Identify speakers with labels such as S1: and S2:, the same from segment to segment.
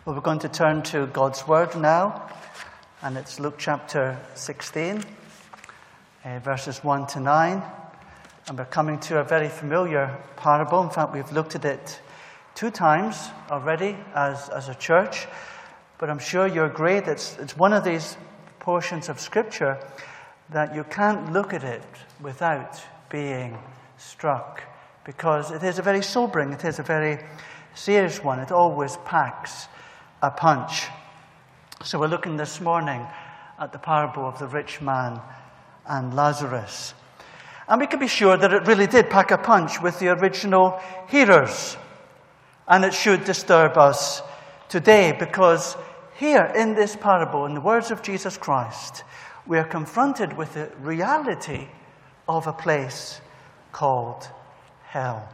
S1: Well, we're going to turn to God's Word now, and it's Luke chapter 16, verses 1 to 9. And we're coming to a very familiar parable. In fact, we've looked at it 2 times already as a church. But I'm sure you agree that it's one of these portions of Scripture that you can't look at it without being struck, because it is a very sobering, it is a very serious one. It always packs a punch. So we're looking this morning at the parable of the rich man and Lazarus. And we can be sure that it really did pack a punch with the original hearers. And it should disturb us today, because here in this parable, in the words of Jesus Christ, we are confronted with the reality of a place called hell.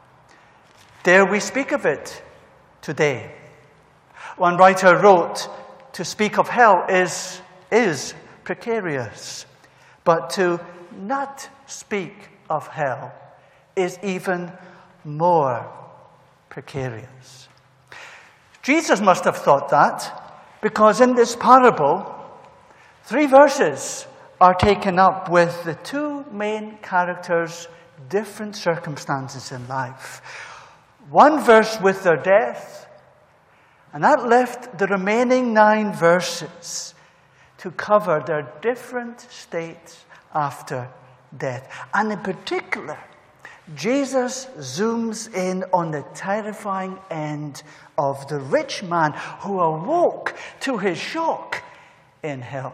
S1: Dare we speak of it today? One writer wrote, to speak of hell is precarious, but to not speak of hell is even more precarious. Jesus must have thought that, because in this parable, 3 verses are taken up with the 2 main characters' different circumstances in life. 1 verse with their death, and that left the remaining 9 verses to cover their different states after death. And in particular, Jesus zooms in on the terrifying end of the rich man who awoke to his shock in hell.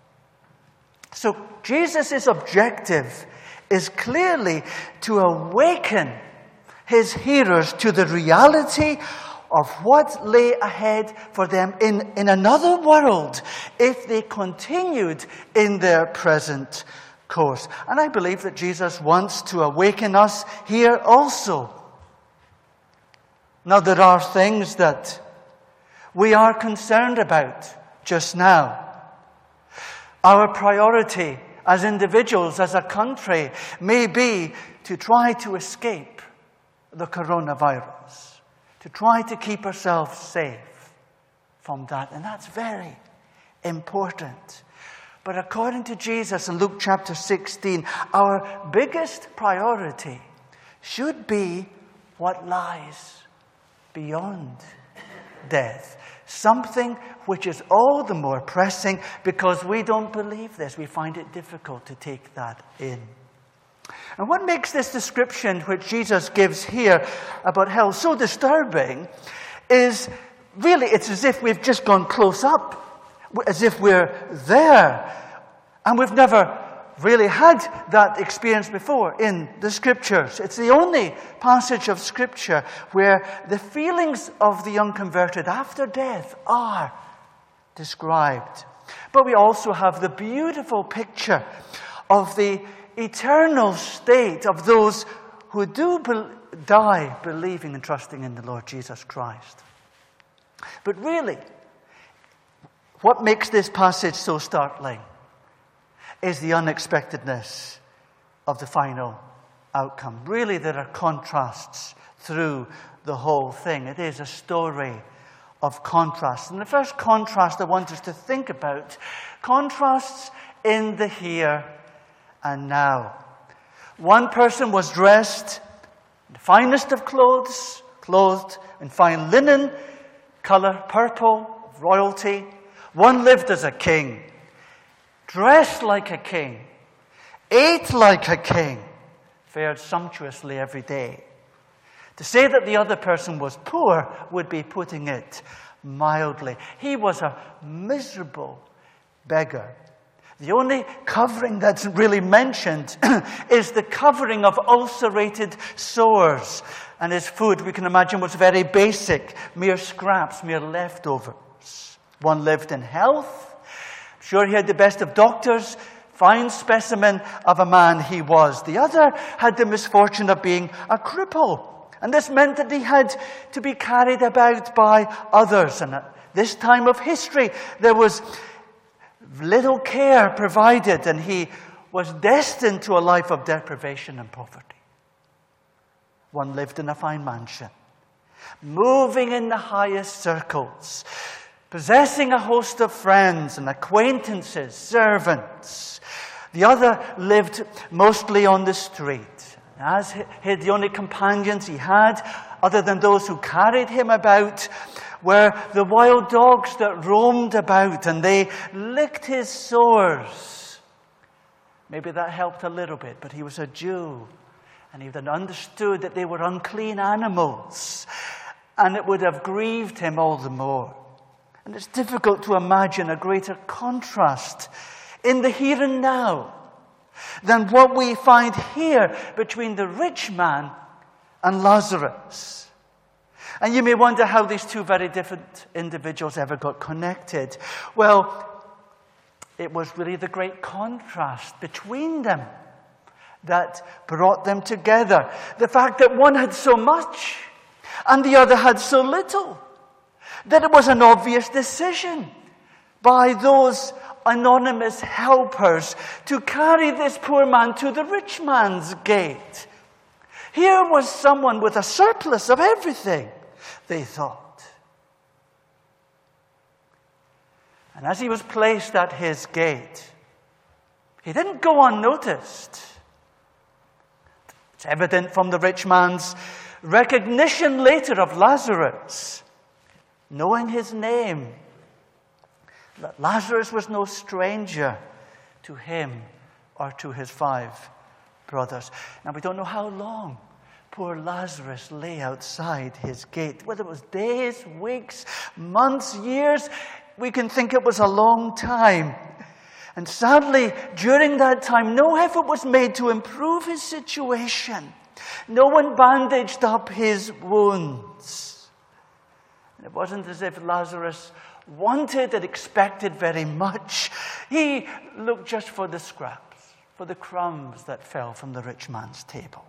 S1: So Jesus' objective is clearly to awaken his hearers to the reality of what lay ahead for them in another world if they continued in their present course. And I believe that Jesus wants to awaken us here also. Now, there are things that we are concerned about just now. Our priority as individuals, as a country, may be to try to escape the coronavirus, to try to keep ourselves safe from that. And that's very important. But according to Jesus in Luke chapter 16, our biggest priority should be what lies beyond death. Something which is all the more pressing because we don't believe this. We find it difficult to take that in. And what makes this description which Jesus gives here about hell so disturbing is really, it's as if we've just gone close up, as if we're there. And we've never really had that experience before in the Scriptures. It's the only passage of Scripture where the feelings of the unconverted after death are described. But we also have the beautiful picture of the eternal state of those who do die believing and trusting in the Lord Jesus Christ. But really, what makes this passage so startling is the unexpectedness of the final outcome. Really, there are contrasts through the whole thing. It is a story of contrasts. And the first contrast I want us to think about, contrasts in the here and now. One person was dressed in the finest of clothes, clothed in fine linen, color purple, of royalty. One lived as a king, dressed like a king, ate like a king, fared sumptuously every day. To say that the other person was poor would be putting it mildly. He was a miserable beggar. The only covering that's really mentioned is the covering of ulcerated sores. And his food, we can imagine, was very basic, mere scraps, mere leftovers. One lived in health. I'm sure he had the best of doctors, fine specimen of a man he was. The other had the misfortune of being a cripple. And this meant that he had to be carried about by others. And at this time of history, there was little care provided, and he was destined to a life of deprivation and poverty. One lived in a fine mansion. moving in the highest circles, possessing a host of friends and acquaintances, servants. The other lived mostly on the street. As the only companions he had, other than those who carried him about, were the wild dogs that roamed about, and they licked his sores. Maybe that helped a little bit, but he was a Jew, and he would have understood that they were unclean animals, and it would have grieved him all the more. And it's difficult to imagine a greater contrast in the here and now than what we find here between the rich man and Lazarus. And you may wonder how these two very different individuals ever got connected. Well, it was really the great contrast between them that brought them together. The fact that one had so much and the other had so little, that it was an obvious decision by those anonymous helpers to carry this poor man to the rich man's gate. Here was someone with a surplus of everything, they thought. And as he was placed at his gate, he didn't go unnoticed. It's evident from the rich man's recognition later of Lazarus, knowing his name, that Lazarus was no stranger to him or to his 5 brothers. Now, we don't know how long poor Lazarus lay outside his gate. Whether it was days, weeks, months, years, we can think it was a long time. And sadly, during that time, no effort was made to improve his situation. No one bandaged up his wounds. And it wasn't as if Lazarus wanted and expected very much. He looked just for the scraps, for the crumbs that fell from the rich man's table.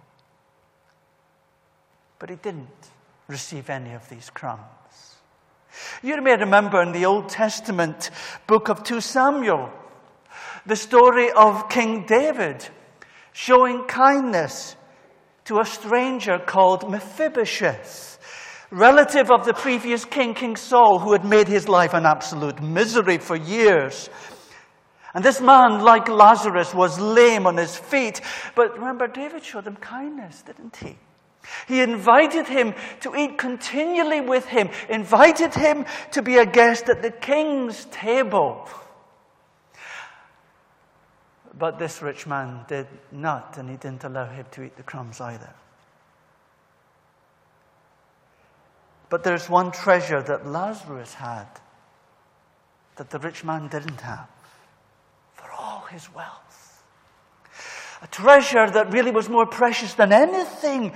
S1: But he didn't receive any of these crumbs. You may remember in the Old Testament book of 2 Samuel, the story of King David showing kindness to a stranger called Mephibosheth, relative of the previous king, King Saul, who had made his life an absolute misery for years. And this man, like Lazarus, was lame on his feet. But remember, David showed him kindness, didn't he? He invited him to eat continually with him, invited him to be a guest at the king's table. But this rich man did not, and he didn't allow him to eat the crumbs either. But there's one treasure that Lazarus had that the rich man didn't have, for all his wealth. A treasure that really was more precious than anything.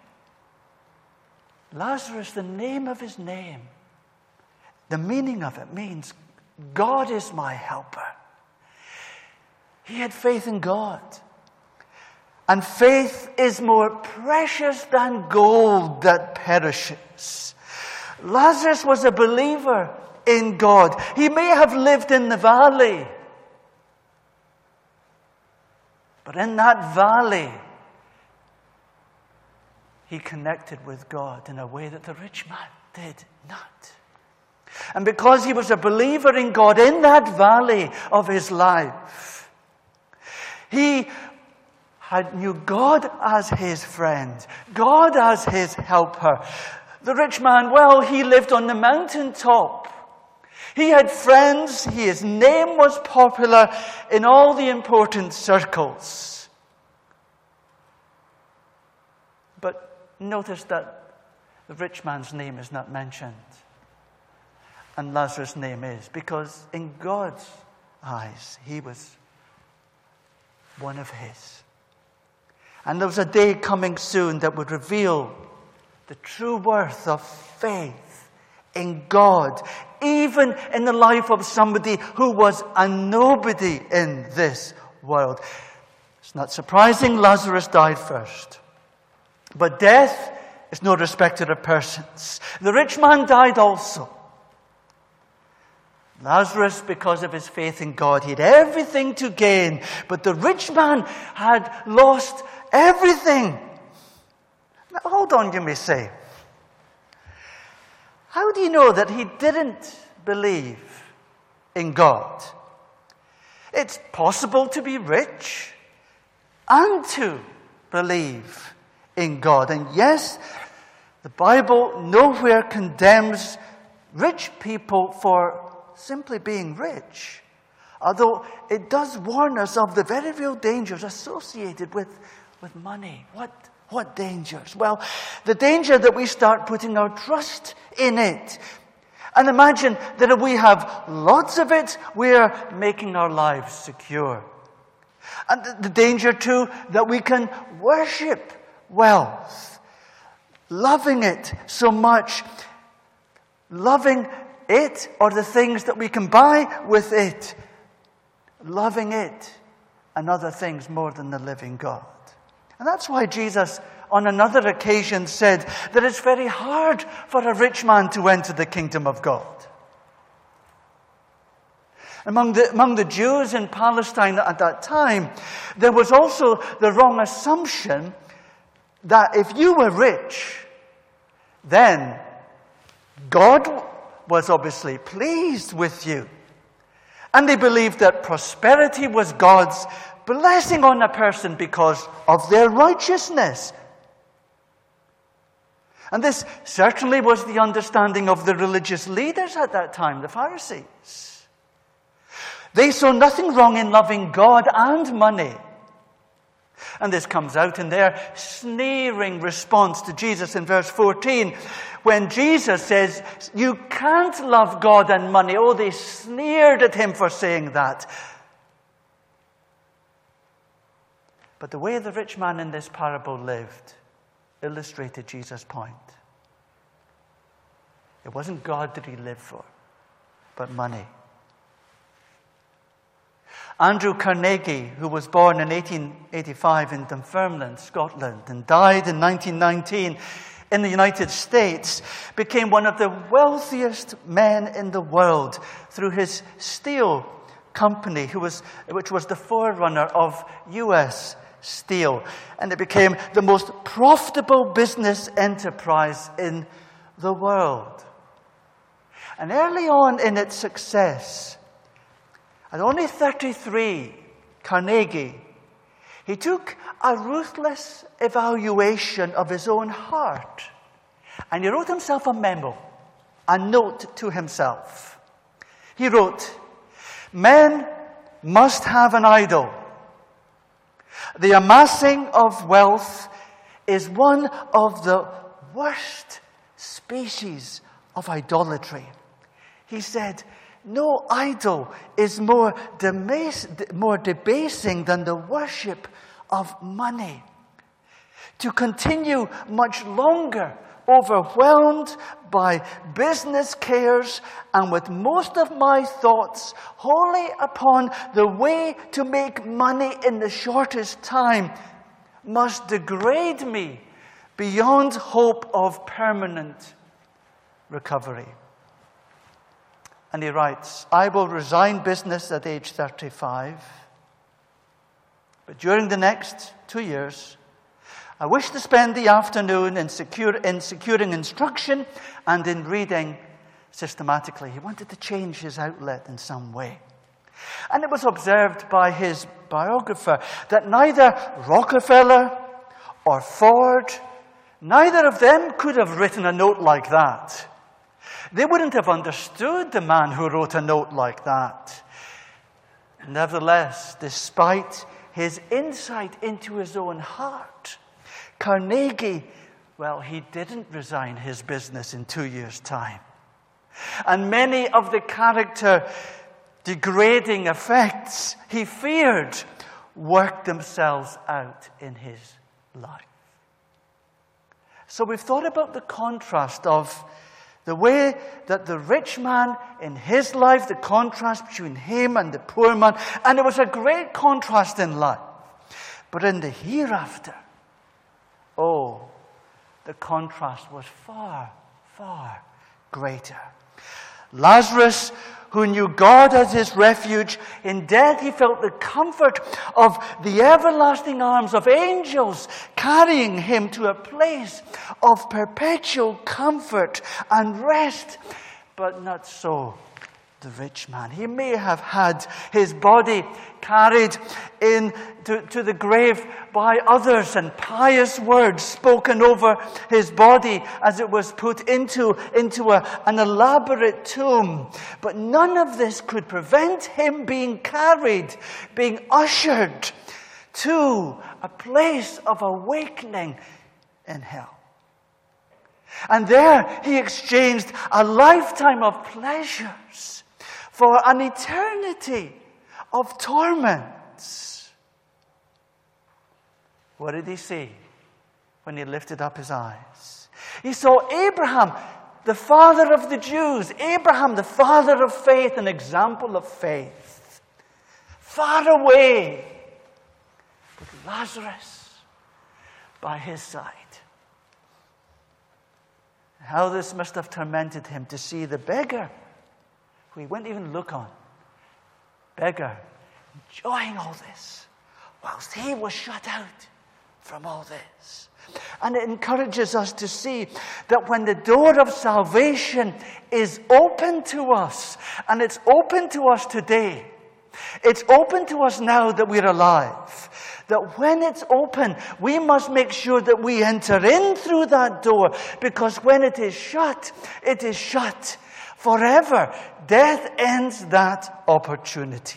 S1: Lazarus, the name of his name, the meaning of it means God is my helper. He had faith in God. And faith is more precious than gold that perishes. Lazarus was a believer in God. He may have lived in the valley, but in that valley, he connected with God in a way that the rich man did not. And because he was a believer in God in that valley of his life, he knew God as his friend, God as his helper. The rich man, well, he lived on the mountaintop. He had friends. His name was popular in all the important circles. But notice that the rich man's name is not mentioned. And Lazarus' name is, because in God's eyes, he was one of his. And there was a day coming soon that would reveal the true worth of faith in God, even in the life of somebody who was a nobody in this world. It's not surprising Lazarus died first. But death is no respecter of persons. The rich man died also. Lazarus, because of his faith in God, he had everything to gain. But the rich man had lost everything. Now, hold on, you may say. How do you know that he didn't believe in God? It's possible to be rich and to believe in God. And yes, the Bible nowhere condemns rich people for simply being rich, although it does warn us of the very real dangers associated with money. What dangers? Well, the danger that we start putting our trust in it. And imagine that if we have lots of it, we're making our lives secure. And the danger, too, that we can worship wealth, loving it so much, loving it or the things that we can buy with it, loving it and other things more than the living God. And that's why Jesus, on another occasion, said that it's very hard for a rich man to enter the kingdom of God. Among the Jews in Palestine at that time, there was also the wrong assumption that if you were rich, then God was obviously pleased with you. And they believed that prosperity was God's blessing on a person because of their righteousness. And this certainly was the understanding of the religious leaders at that time, the Pharisees. They saw nothing wrong in loving God and money. And this comes out in their sneering response to Jesus in verse 14. When Jesus says, you can't love God and money. Oh, they sneered at him for saying that. But the way the rich man in this parable lived illustrated Jesus' point. It wasn't God that he lived for, but money. Andrew Carnegie, who was born in 1885 in Dunfermline, Scotland, and died in 1919 in the United States, became one of the wealthiest men in the world through his steel company, which was the forerunner of U.S. Steel. And it became the most profitable business enterprise in the world. And early on in its success, at only 33, Carnegie, he took a ruthless evaluation of his own heart. And he wrote himself a memo, a note to himself. He wrote, men must have an idol. The amassing of wealth is one of the worst species of idolatry. He said, no idol is more debasing than the worship of money. To continue much longer, overwhelmed by business cares and with most of my thoughts wholly upon the way to make money in the shortest time, must degrade me beyond hope of permanent recovery. And he writes, I will resign business at age 35, but during the next 2 years, I wish to spend the afternoon in securing instruction and in reading systematically. He wanted to change his outlet in some way. And it was observed by his biographer that neither Rockefeller or Ford, neither of them could have written a note like that. They wouldn't have understood the man who wrote a note like that. Nevertheless, despite his insight into his own heart, Carnegie, well, he didn't resign his business in 2 years' time. And many of the character-degrading effects he feared worked themselves out in his life. So we've thought about the contrast of the way that the rich man in his life, the contrast between him and the poor man, and it was a great contrast in life. But in the hereafter, oh, the contrast was far, far greater. Lazarus who knew God as his refuge. In death, he felt the comfort of the everlasting arms of angels carrying him to a place of perpetual comfort and rest. But not so the rich man. He may have had his body carried to the grave by others, and pious words spoken over his body as it was put into an elaborate tomb. But none of this could prevent him being carried, being ushered to a place of awakening in hell. And there he exchanged a lifetime of pleasures for an eternity of torments. What did he see when he lifted up his eyes? He saw Abraham, the father of the Jews, Abraham, the father of faith, an example of faith, far away, with Lazarus by his side. How this must have tormented him to see the beggar, who he wouldn't even look on, beggar, enjoying all this, whilst he was shut out from all this. And it encourages us to see that when the door of salvation is open to us, and it's open to us today, it's open to us now that we're alive, that when it's open, we must make sure that we enter in through that door, because when it is shut forever. Death ends that opportunity.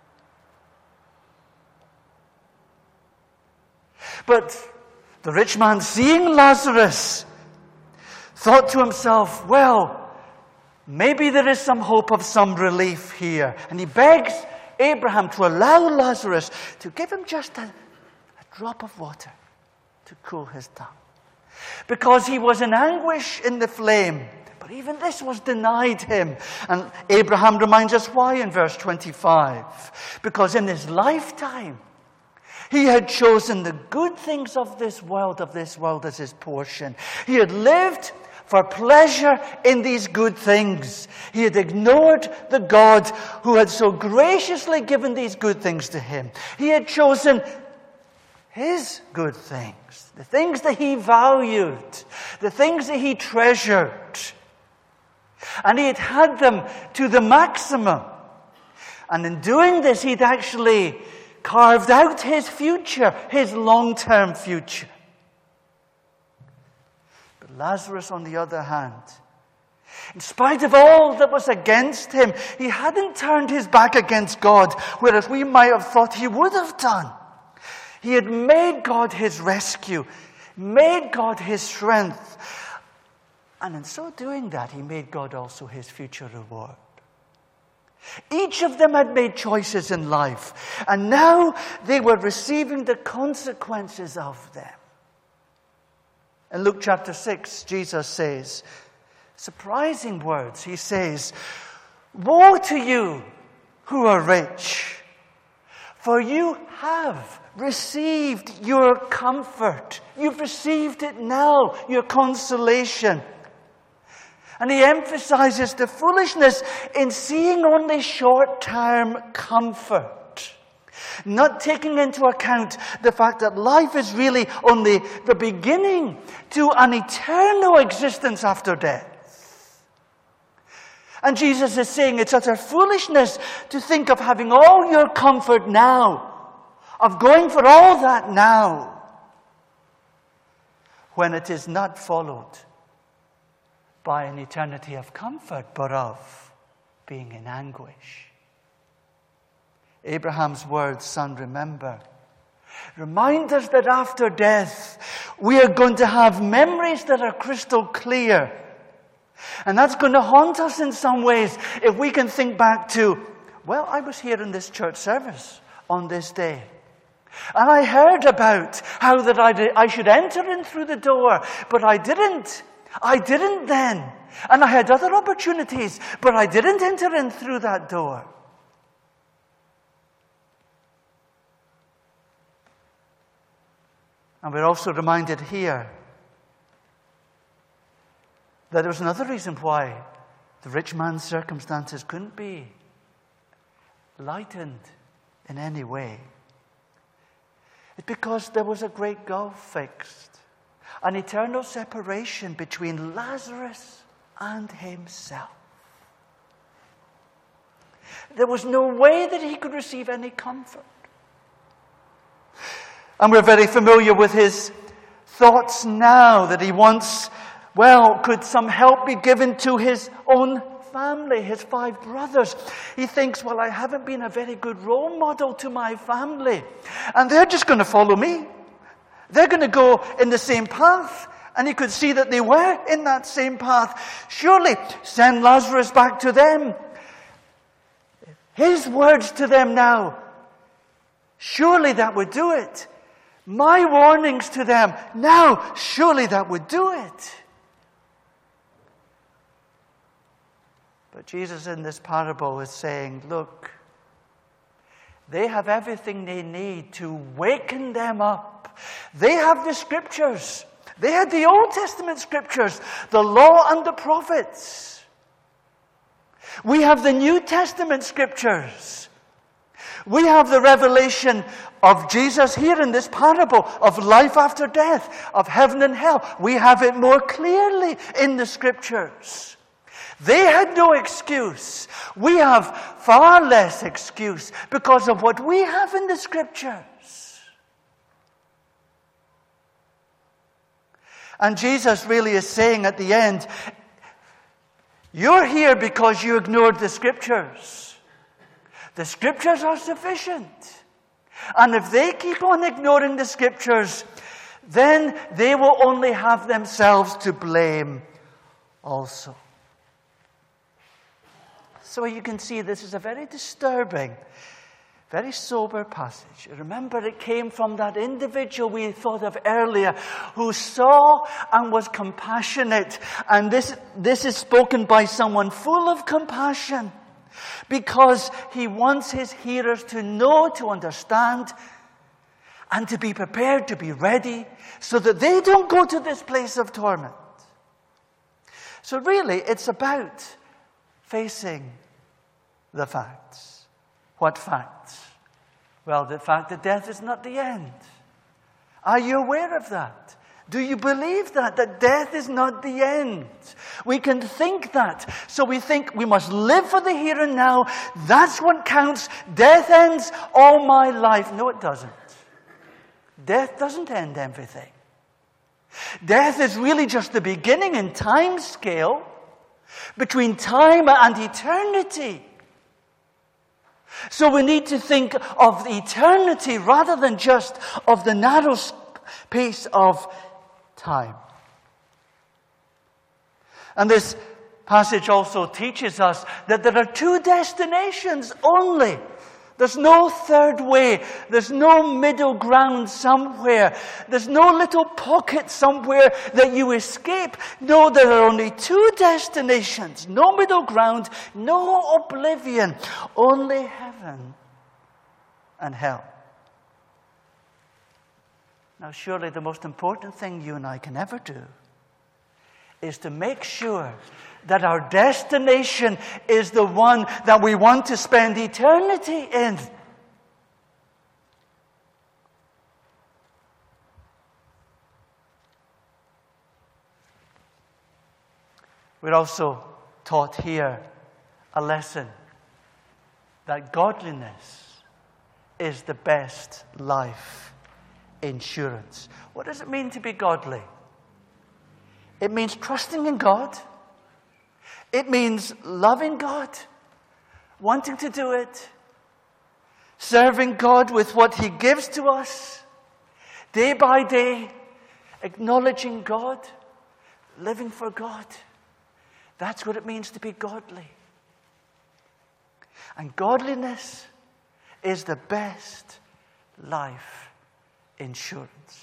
S1: But the rich man, seeing Lazarus, thought to himself, well, maybe there is some hope of some relief here. And he begs Abraham to allow Lazarus to give him just a drop of water to cool his tongue. Because he was in anguish in the flame. But even this was denied him. And Abraham reminds us why in verse 25. Because in his lifetime, he had chosen the good things of this world as his portion. He had lived for pleasure in these good things. He had ignored the God who had so graciously given these good things to him. He had chosen his good things, the things that he valued, the things that he treasured. And he had had them to the maximum. And in doing this, he'd actually carved out his future, his long-term future. But Lazarus, on the other hand, in spite of all that was against him, he hadn't turned his back against God, whereas we might have thought he would have done. He had made God his rescue, made God his strength. And in so doing that, he made God also his future reward. Each of them had made choices in life, and now they were receiving the consequences of them. In Luke chapter 6, Jesus says, surprising words. He says, "Woe to you who are rich, for you have received your comfort." You've received it now, your consolation. And he emphasizes the foolishness in seeing only short-term comfort, not taking into account the fact that life is really only the beginning to an eternal existence after death. And Jesus is saying it's utter foolishness to think of having all your comfort now, of going for all that now, when it is not followed by an eternity of comfort, but of being in anguish. Abraham's words, "Son, remember," remind us that after death, we are going to have memories that are crystal clear. And that's going to haunt us in some ways if we can think back to, well, I was here in this church service on this day. And I heard about how that I should enter in through the door, but I didn't. I didn't then. And I had other opportunities, but I didn't enter in through that door. And we're also reminded here that there was another reason why The rich man's circumstances couldn't be lightened in any way. It's because there was a great gulf fixed, an eternal separation between Lazarus and himself. There was no way that he could receive any comfort. And we're very familiar with his thoughts now that he wants, could some help be given to his own family, his 5 brothers? He thinks, I haven't been a very good role model to my family. And they're just going to follow me. They're going to go in the same path. And he could see that they were in that same path. Surely, send Lazarus back to them. His words to them now. Surely that would do it. My warnings to them now. Surely that would do it. But Jesus in this parable is saying, look, they have everything they need to waken them up. They have the scriptures. They had the Old Testament scriptures, the law and the prophets. We have the New Testament scriptures. We have the revelation of Jesus here in this parable of life after death, of heaven and hell. We have it more clearly in the scriptures. They had no excuse. We have far less excuse because of what we have in the scriptures. And Jesus really is saying at the end, you're here because you ignored the scriptures. The scriptures are sufficient. And if they keep on ignoring the scriptures, then they will only have themselves to blame also. So you can see this is a very disturbing, very sober passage. Remember, it came from that individual we thought of earlier who saw and was compassionate. And this is spoken by someone full of compassion because he wants his hearers to know, to understand, and to be prepared, to be ready, so that they don't go to this place of torment. So really, it's about facing the facts. What facts? Well, the fact that death is not the end. Are you aware of that? Do you believe that death is not the end? We can think that. So we think we must live for the here and now. That's what counts. Death ends all my life. No, it doesn't. Death doesn't end everything. Death is really just the beginning in time scale between time and eternity. So we need to think of eternity rather than just of the narrow space of time. And this passage also teaches us that there are 2 destinations only. There's no third way. There's no middle ground somewhere. There's no little pocket somewhere that you escape. No, there are only 2 destinations. No middle ground, no oblivion. Only heaven and hell. Now, surely the most important thing you and I can ever do is to make sure that our destination is the one that we want to spend eternity in. We're also taught here a lesson that godliness is the best life insurance. What does it mean to be godly? It means trusting in God. It means loving God, wanting to do it, serving God with what He gives to us, day by day, acknowledging God, living for God. That's what it means to be godly. And godliness is the best life insurance.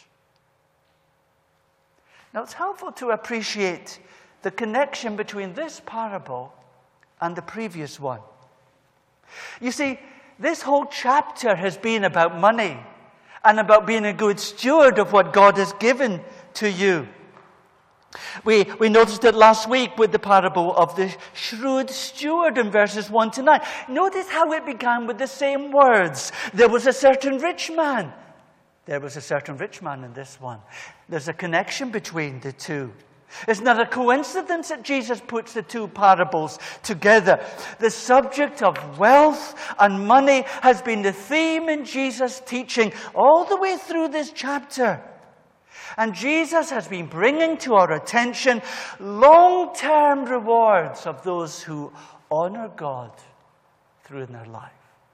S1: Now, it's helpful to appreciate the connection between this parable and the previous one. You see, this whole chapter has been about money and about being a good steward of what God has given to you. We noticed it last week with the parable of the shrewd steward in verses 1 to 9. Notice how it began with the same words. There was a certain rich man. There was a certain rich man in this one. There's a connection between the two. It's not a coincidence that Jesus puts the two parables together. The subject of wealth and money has been the theme in Jesus' teaching all the way through this chapter. And Jesus has been bringing to our attention long-term rewards of those who honor God through their life.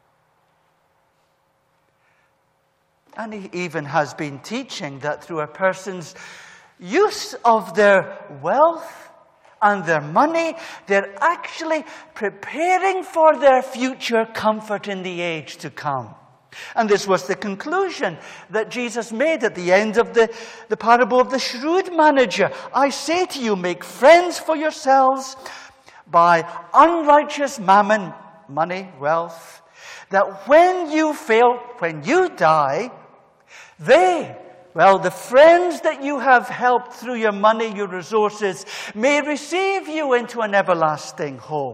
S1: And he even has been teaching that through a person's use of their wealth and their money, they're actually preparing for their future comfort in the age to come. And this was the conclusion that Jesus made at the end of the parable of the shrewd manager. I say to you, make friends for yourselves by unrighteous mammon, money, wealth, that when you fail, when you die, the friends that you have helped through your money, your resources, may receive you into an everlasting home.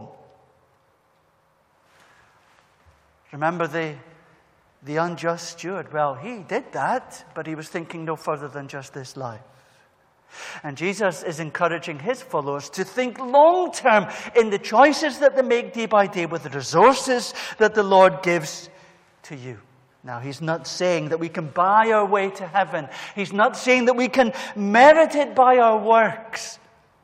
S1: Remember the unjust steward? Well, he did that, but he was thinking no further than just this life. And Jesus is encouraging his followers to think long-term in the choices that they make day by day with the resources that the Lord gives to you. Now, he's not saying that we can buy our way to heaven. He's not saying that we can merit it by our works.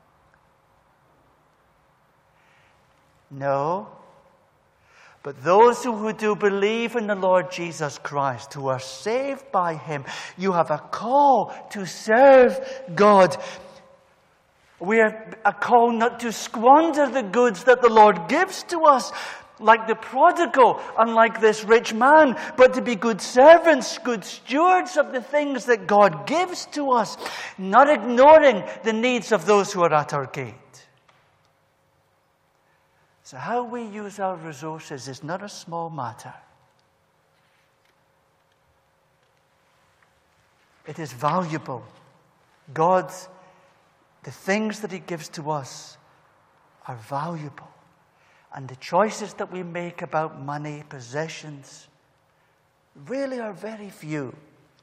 S1: No. But those who do believe in the Lord Jesus Christ, who are saved by him, you have a call to serve God. We have a call not to squander the goods that the Lord gives to us, like the prodigal, unlike this rich man, but to be good servants, good stewards of the things that God gives to us, not ignoring the needs of those who are at our gate. So how we use our resources is not a small matter. It is valuable. The things that he gives to us are valuable. And the choices that we make about money, possessions, really are very few.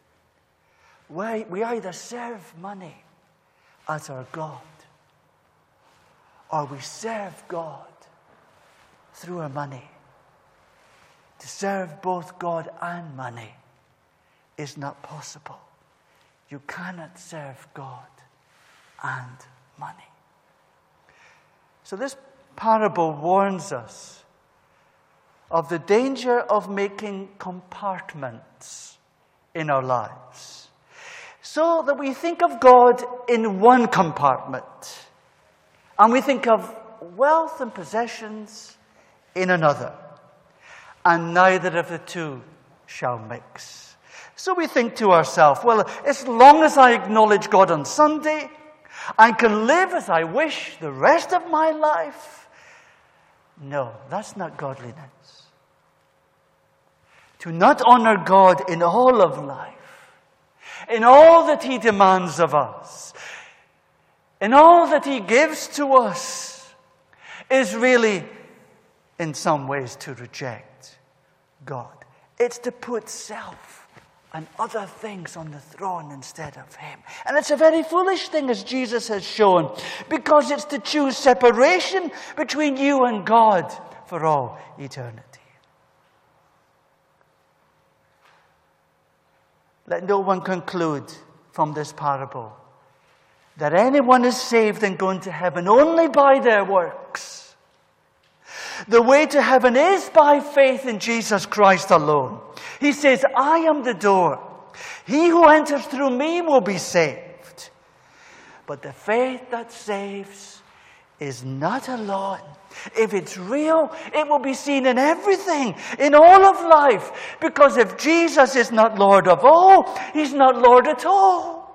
S1: We either serve money as our God, or we serve God through our money. To serve both God and money is not possible. You cannot serve God and money. So this parable warns us of the danger of making compartments in our lives, so that we think of God in one compartment and we think of wealth and possessions in another, and neither of the two shall mix. So we think to ourselves, well, as long as I acknowledge God on Sunday, I can live as I wish the rest of my life. No, that's not godliness. To not honor God in all of life, in all that he demands of us, in all that he gives to us, is really, in some ways, to reject God. It's to put self and other things on the throne instead of him. And it's a very foolish thing, as Jesus has shown, because it's to choose separation between you and God for all eternity. Let no one conclude from this parable that anyone is saved and going to heaven only by their works. The way to heaven is by faith in Jesus Christ alone. He says, I am the door. He who enters through me will be saved. But the faith that saves is not alone. If it's real, it will be seen in everything, in all of life. Because if Jesus is not Lord of all, he's not Lord at all.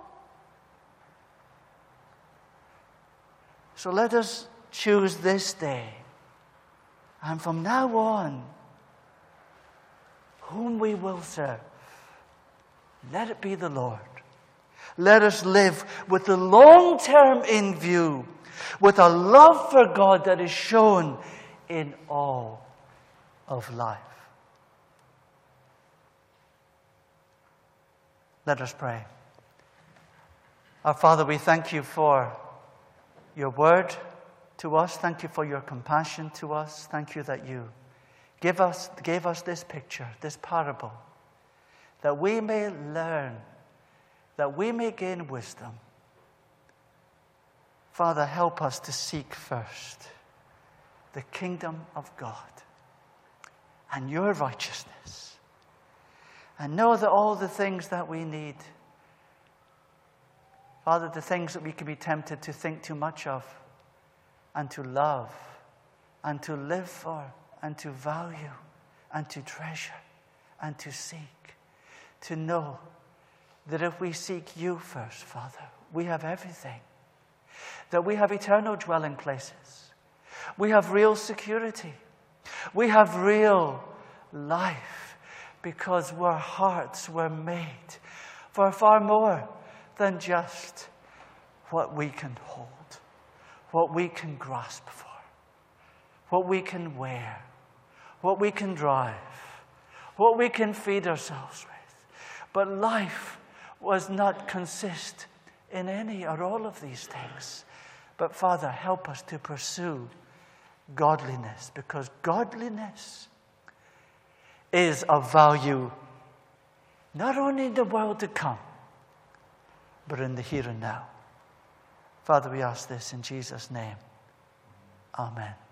S1: So let us choose this day, and from now on, whom we will serve. Let it be the Lord. Let us live with the long term in view, with a love for God that is shown in all of life. Let us pray. Our Father, we thank you for your word to us. Thank you for your compassion to us. Thank you that you gave us this picture, this parable, that we may learn, that we may gain wisdom. Father, help us to seek first the kingdom of God and your righteousness, and know that all the things that we need, Father, the things that we can be tempted to think too much of and to love and to live for and to value and to treasure and to seek, to know that if we seek you first, Father, we have everything. That we have eternal dwelling places. We have real security. We have real life because our hearts were made for far more than just what we can hold, what we can grasp for, what we can wear, what we can drive, what we can feed ourselves with. But life was not consist in any or all of these things. But Father, help us to pursue godliness, because godliness is of value not only in the world to come, but in the here and now. Father, we ask this in Jesus' name. Amen.